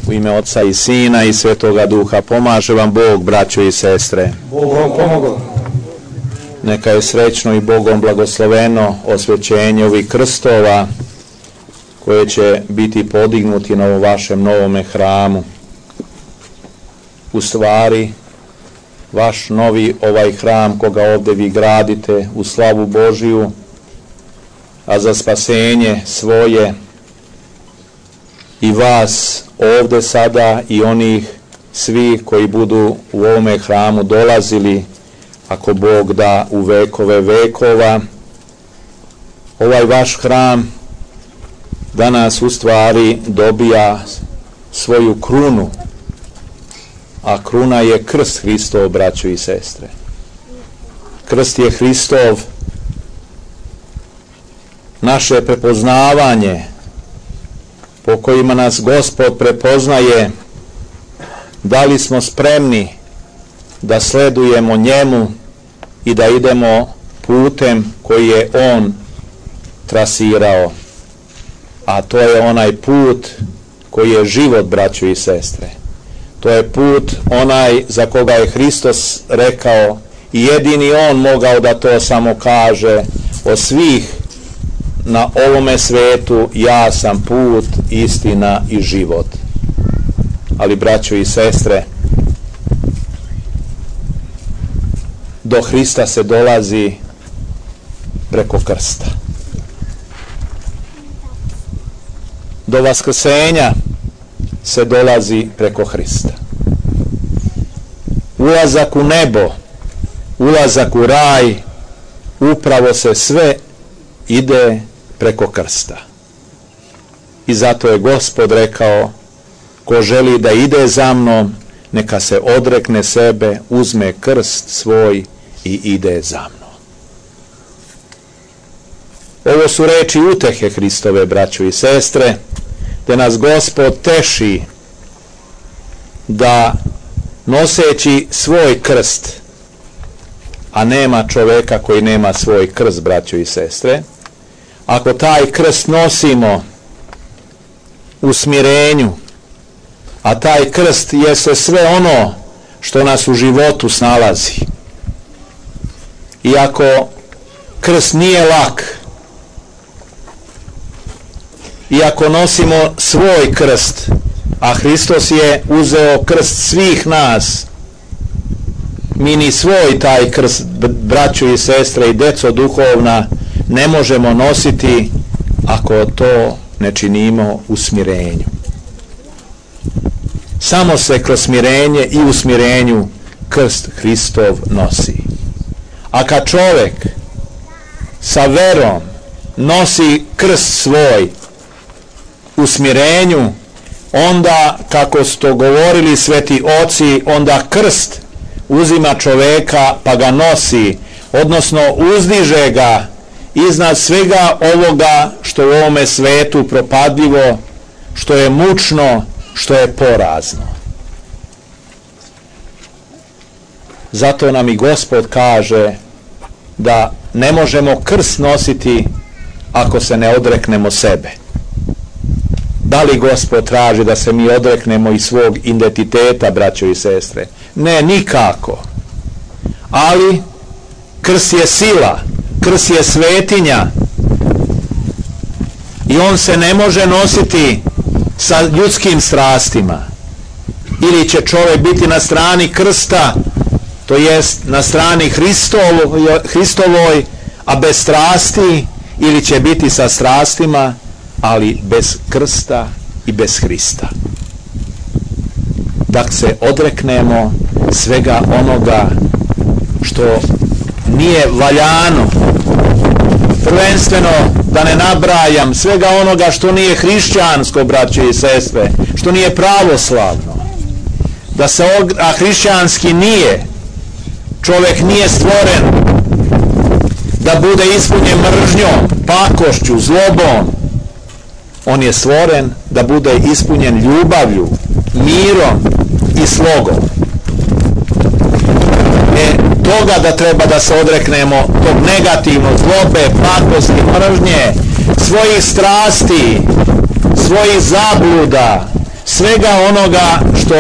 U ime Oca i Sina i Svetoga Duha. Pomaže vam Bog, braćo i sestre. Bog vam pomogao. Neka je srećno i Bogom blagosloveno osvećenje ovih krstova koje će biti podignuti na ovom vašem novome hramu. U stvari, vaš novi ovaj hram koga ovdje vi gradite u slavu Božiju, a za spasenje svoje i vas ovdje sada i onih svih koji budu u ovome hramu dolazili, ako Bog da, u vekove vekova. Ovaj vaš hram danas u stvari dobija svoju krunu, a kruna je krst Hristov, braćo i sestre. Krst je Hristov, naše prepoznavanje po kojima nas Gospod prepoznaje, da li smo spremni da sledujemo njemu i da idemo putem koji je on trasirao, a to je onaj put koji je život, braćo i sestre. To je put onaj za koga je Hristos rekao i jedini on mogao da to samo kaže od svih na ovome svetu: ja sam put, istina i život. Ali, braćo i sestre, do Hrista se dolazi preko krsta. Do vaskrsenja se dolazi preko Hrista. Ulazak u nebo, ulazak u raj, upravo se sve ide preko krsta. I zato je Gospod rekao: ko želi da ide za mnom, neka se odrekne sebe, uzme krst svoj i ide za mnom. Ovo su reči utehe Hristove, braćo i sestre, da nas Gospod teši da noseći svoj krst, a nema čoveka koji nema svoj krst, braćo i sestre, ako taj krst nosimo u smirenju, a taj krst jeste sve ono što nas u životu snalazi, i ako krst nije lak, i ako nosimo svoj krst, a Hristos je uzeo krst svih nas, mi ni svoj taj krst, braćo i sestre i deco duhovna, ne možemo nositi ako to ne činimo u smirenju. Samo se kroz smirenje i u smirenju krst Hristov nosi. A kad čovjek sa verom nosi krst svoj u smirenju, onda, kako su to govorili sveti oci, onda krst uzima čoveka pa ga nosi, odnosno uzdiže ga iznad svega ovoga što u ovome svetu propadljivo, što je mučno, što je porazno. Zato nam i Gospod kaže da ne možemo krst nositi ako se ne odreknemo sebe. Da li Gospod traži da se mi odreknemo i svog identiteta, braćo i sestre? Ne, nikako. Ali krst je sila, krst je svetinja i on se ne može nositi sa ljudskim strastima. Ili će čovjek biti na strani krsta, to jest na strani Hristovoj, a bez strasti, ili će biti sa strastima, ali bez krsta i bez Hrista. Da se odreknemo svega onoga što nije valjano, prvenstveno da ne nabrajam svega onoga što nije hrišćansko, braće i sestre, što nije pravoslavno, da se a hrišćanski nije. Čovjek nije stvoren da bude ispunjen mržnjom, pakošću, zlobom. On je stvoren da bude ispunjen ljubavlju, mirom i slogom. Toga da treba da se odreknemo, tog negativnog, zlobe, pakosti, mržnje, svojih strasti, svojih zabluda, svega onoga što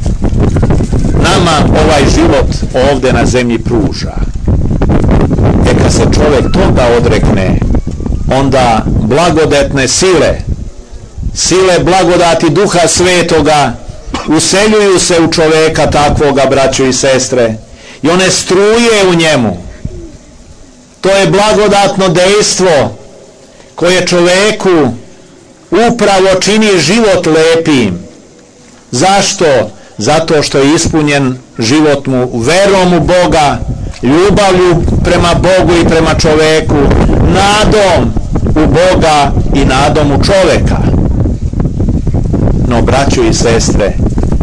nama ovaj život ovdje na zemlji pruža. Kad se čovjek toga odrekne, onda blagodatne sile blagodati Duha Svetoga useljuju se u čovjeka takvoga, braćo i sestre, i one struje u njemu. To je blagodatno dejstvo koje čovjeku upravo čini život lepim. Zašto? Zato što je ispunjen život mu verom u Boga, ljubavlju prema Bogu i prema čovjeku, nadom u Boga i nadom u čovjeka. No, braćo i sestre,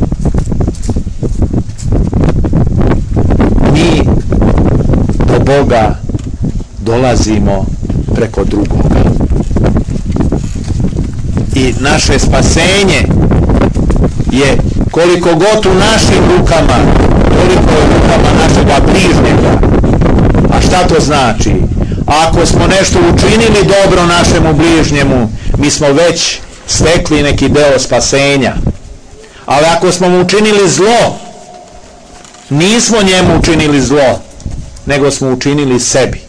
mi do Boga dolazimo preko drugoga. I naše spasenje je koliko god u našim rukama, toliko je u rukama našega bližnjega. A šta to znači? Ako smo nešto učinili dobro našemu bližnjemu, mi smo već stekli neki deo spasenja. Ali ako smo mu učinili zlo, nismo njemu učinili zlo, nego smo učinili sebi.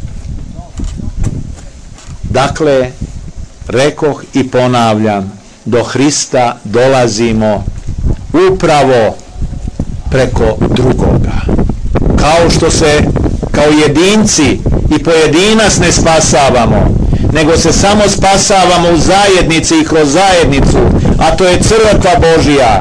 Dakle, rekoh i ponavljam, do Hrista dolazimo upravo preko drugoga. Kao što se kao jedinci i pojedinac ne spasavamo, nego se samo spasavamo u zajednici i kroz zajednicu, a to je crkva Božija.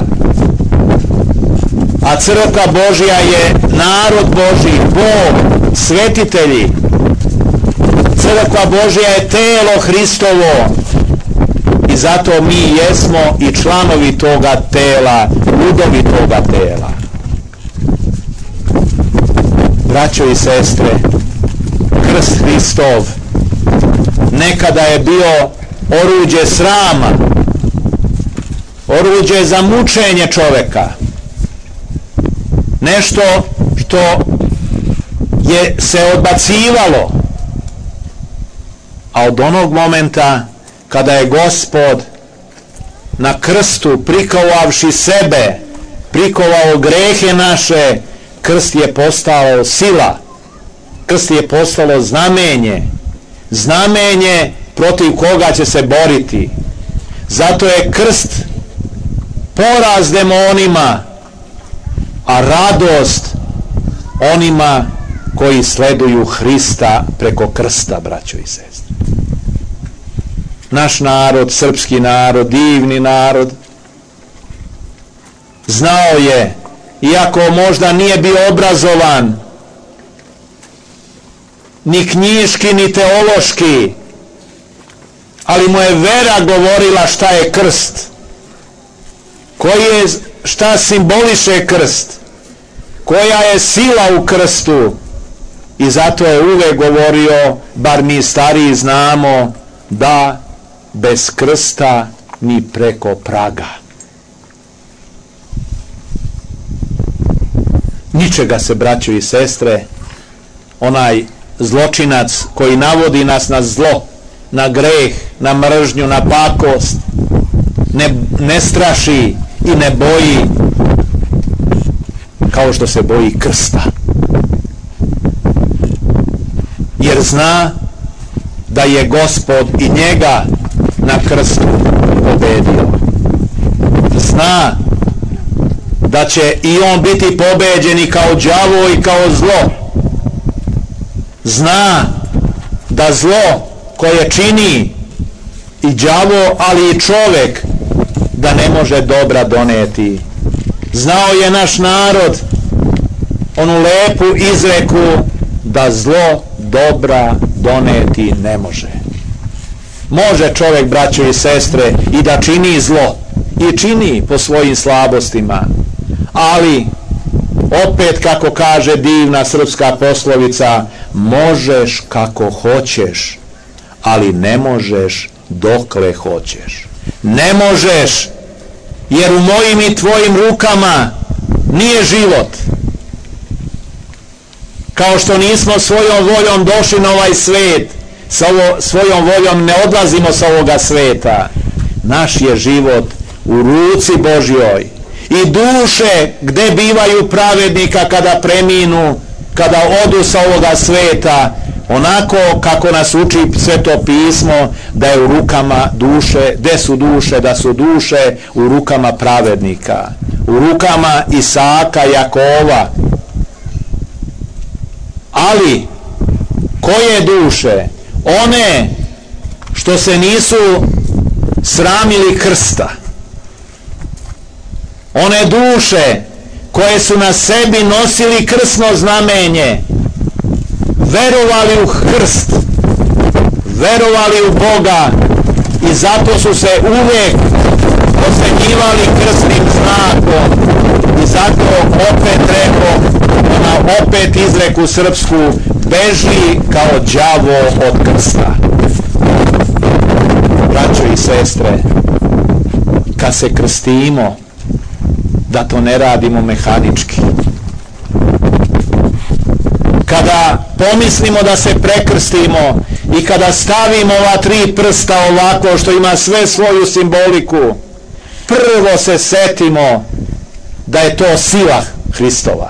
A crkva Božija je narod Božji, Bog, svetitelji. Crkva Božja je telo Hristovo i zato mi jesmo i članovi toga tela, ludovi toga tela. Braćo i sestre, krst Hristov nekada je bio oruđe srama, oruđe za mučenje čovjeka, nešto što je se odbacivalo. A od onog momenta kada je Gospod na krstu prikovavši sebe, prikovao grehe naše, krst je postao sila, krst je postalo znamenje protiv koga će se boriti. Zato je krst poraz demonima, a radost onima koji sleduju Hrista preko krsta, braćo i sestre. Naš narod, srpski narod, divni narod, znao je, iako možda nije bio obrazovan, ni knjiški, ni teološki, ali mu je vera govorila šta je krst, šta simboliše krst, koja je sila u krstu, i zato je uvek govorio, bar mi stariji znamo, da bez krsta ni preko praga. Ničega se, braćo i sestre, onaj zločinac koji navodi nas na zlo, na greh, na mržnju, na pakost, ne straši i ne boji kao što se boji krsta. Jer zna da je Gospod i njega na krstu pobedio. Zna da će i on biti pobeđen i kao đavo i kao zlo. Zna da zlo koje čini i đavo, ali i čovjek, da ne može dobra doneti. Znao je naš narod onu lepu izreku da zlo dobra doneti ne može. Može čovjek, braćo i sestre, i da čini zlo, i čini po svojim slabostima, ali opet, kako kaže divna srpska poslovica, možeš kako hoćeš, ali ne možeš dokle hoćeš. Ne možeš, jer u mojim i tvojim rukama nije život. Kao što nismo svojom voljom došli na ovaj svet, svojom voljom ne odlazimo sa ovoga sveta. Naš je život u ruci Božjoj. I duše gde bivaju pravednika kada preminu, kada odu sa ovoga sveta, onako kako nas uči Sveto pismo, da je u rukama duše, gde su duše, da su duše u rukama pravednika, u rukama Isaka, Jakova. Ali koje duše? One što se nisu sramili krsta, one duše koje su na sebi nosili krsno znamenje, verovali u krst, verovali u Boga i zato su se uvijek osenjivali krstnim znakom. I zato opet rekao, ona opet izreku srpsku, beži kao đavo od krsta. Braćo i sestre, kad se krstimo, da to ne radimo mehanički. Kada pomislimo da se prekrstimo i kada stavimo ova 3 prsta ovako, što ima sve svoju simboliku, prvo se setimo da je to sila Hristova.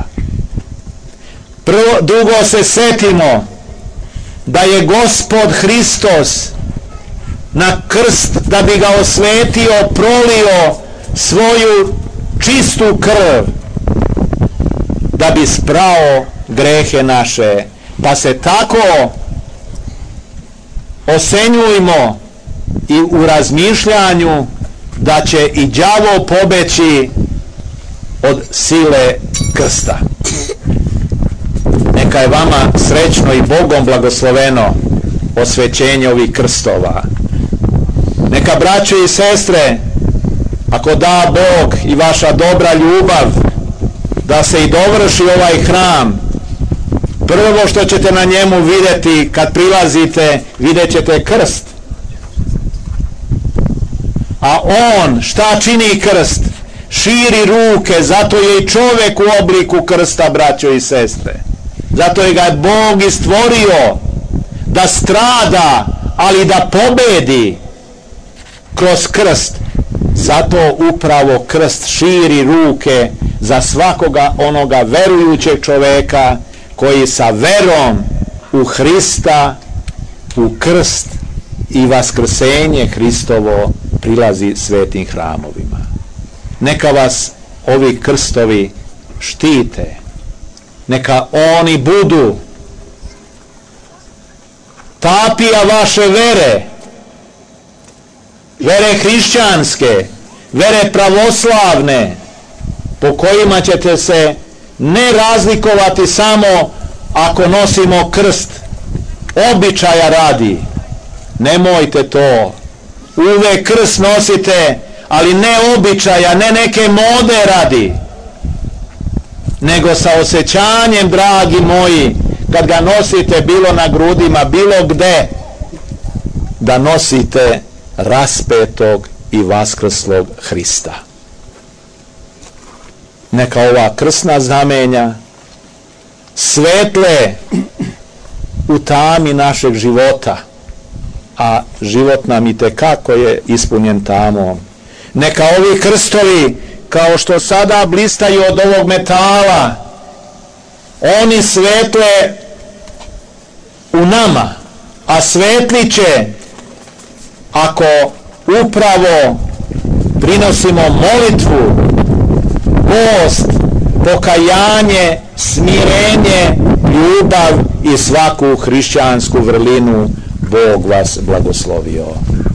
Drugo se setimo da je Gospod Hristos na krst, da bi ga osvetio, prolio svoju čistu krv, da bi sprao grehe naše. Pa se tako osenjujmo i u razmišljanju da će i đavo pobeći od sile krsta. Neka je vama srećno i Bogom blagosloveno osvećenje ovih krstova. Neka, braće i sestre, ako da Bog i vaša dobra ljubav, da se i dovrši ovaj hram, prvo što ćete na njemu vidjeti kad prilazite, vidjet ćete krst. A on šta čini krst? Širi ruke, zato je i čovjek u obliku krsta, braćo i sestre. Zato je ga Bog i stvorio da strada, ali da pobedi kroz krst. Zato upravo krst širi ruke za svakoga onoga verujućeg čoveka koji sa verom u Hrista, u krst i vaskrsenje Hristovo prilazi svetim hramovima. Neka vas ovi krstovi štite, neka oni budu tapija vaše vere, vere hrišćanske, vere pravoslavne, po kojima ćete se ne razlikovati samo ako nosimo krst običaja radi. Nemojte to. Uvek krst nosite, ali ne običaja, ne neke mode radi, nego sa osjećanjem, dragi moji, kad ga nosite bilo na grudima, bilo gde, da nosite raspetog i vaskrslog Hrista. Neka ova krsna znamenja svetle u tami našeg života, a život nam itekako je ispunjen tamom. Neka ovi krstovi, kao što sada blistaju od ovog metala, oni svetle u nama, a svetlit će ako upravo prinosimo molitvu, post, pokajanje, smirenje, ljubav i svaku hrišćansku vrlinu. Bog vas blagoslovio.